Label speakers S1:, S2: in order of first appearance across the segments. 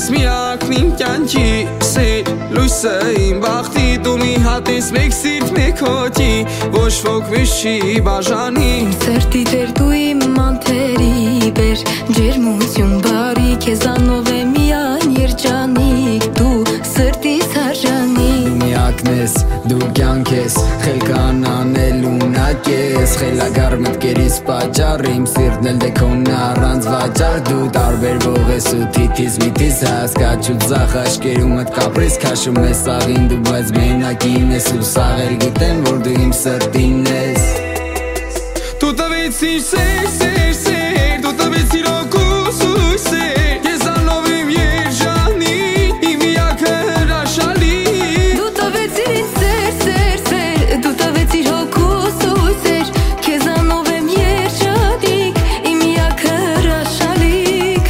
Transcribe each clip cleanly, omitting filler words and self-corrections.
S1: ես միակն իմ կյանքի սեր լույսը իմ բախտի դու մի հատ ես մեկ սիրտ մեկ հոգի ոչ ոք մեզ չի բաժանի
S2: Սրտի դեր դու իմ մանթերի բեր ջերմություն բարի քեզանով է միայն երջանիկ դու սրտիս արժանի
S3: Դու միակն ես, դու կյանք ես, խելքան անել ունակ ես Խելագար մտքերիս պատճառ, իմ սիրտն էլ դե քոնն առանց վաճառ Դու տարբերվող ես ու թիթիզ միտիզ հասկաչու ձախ աշկերում մտ կապրիս Քաշում ես սաղին դու բայց մենակին ես ու սաղել գիտեմ որ դու իմ սրտին ես
S1: Դու տվեցիր սեր, սեր, սեր, դու տվեցիր օգուս ու սեր Քեզանով իմ երջանի, իմ միակը հրաշալի
S2: Դու տվեցիր ինձ սեր, սեր, սեր Դու տվեցիր հոգուս ու սեր Քեզանով եմ երջանիկ Իմ միակը հրաշալիք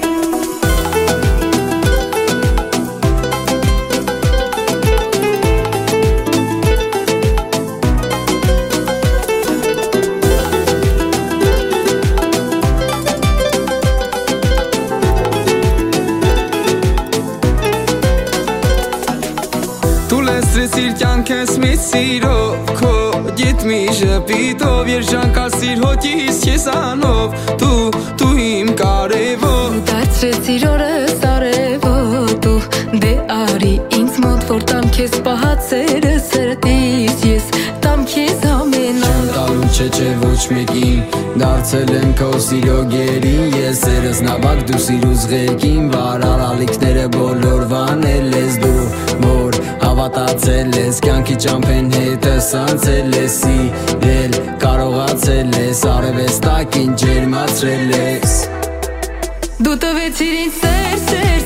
S1: Դու լեցրեցիր կյանքս մեծ սիրով Քո գետ մի ժպիտով Երջանկացիր հոգիս քեզանով Դու իմ կարևոր
S2: Դարձրեցիր օրս արևոտ Դու դե արի ինձ մոտ Որ տամ քեզ պահածերը սրտիս Ես տամ քեզ ամենով
S3: Տալու չէ ոչ մեկին Դարձել եմ քո սիրո գերին Ես երես նավակ դու սիրուս ղեկին Վարար ալիքները բոլոր վանել ես դու Որ հավատացել ես Կյանքի ճամփեն հետը սանցել ես Սիրել կարողացել ես Արևես տակին ջերմացրել ես
S2: Դու տվեցիր ինձ սեր, սեր